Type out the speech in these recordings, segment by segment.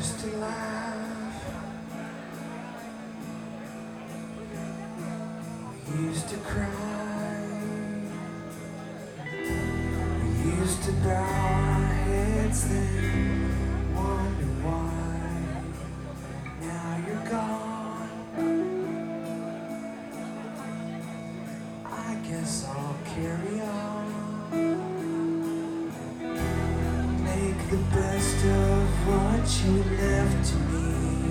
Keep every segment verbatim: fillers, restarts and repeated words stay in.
used to laugh, we used to cry, we used to bow our heads then wonder why. Now you're gone, I guess I'll carry on, make the best of what you left to me.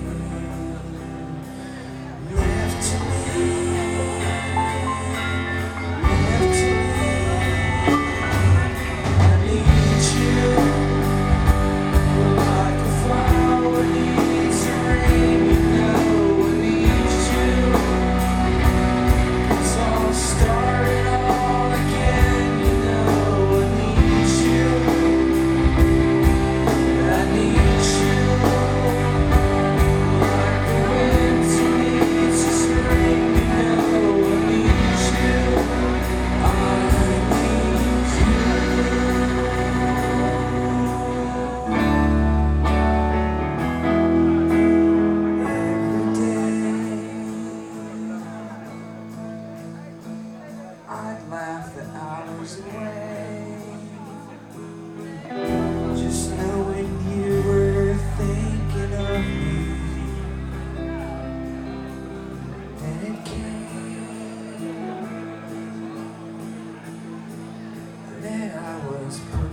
Left to me. Left to me. I need you like a flower needs rain. You know I need you. It's all started all again. You know I need you. I need you like the winter needs the spring. You know I need you. I need you. Every day I'd laugh the hours away, just knowing you were thinking of me. Then it came, and then I was put